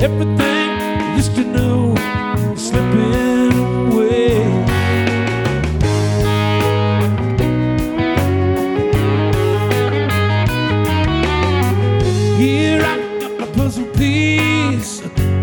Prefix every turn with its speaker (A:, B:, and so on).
A: Everything I used to know is slipping away. Here I got my puzzle piece.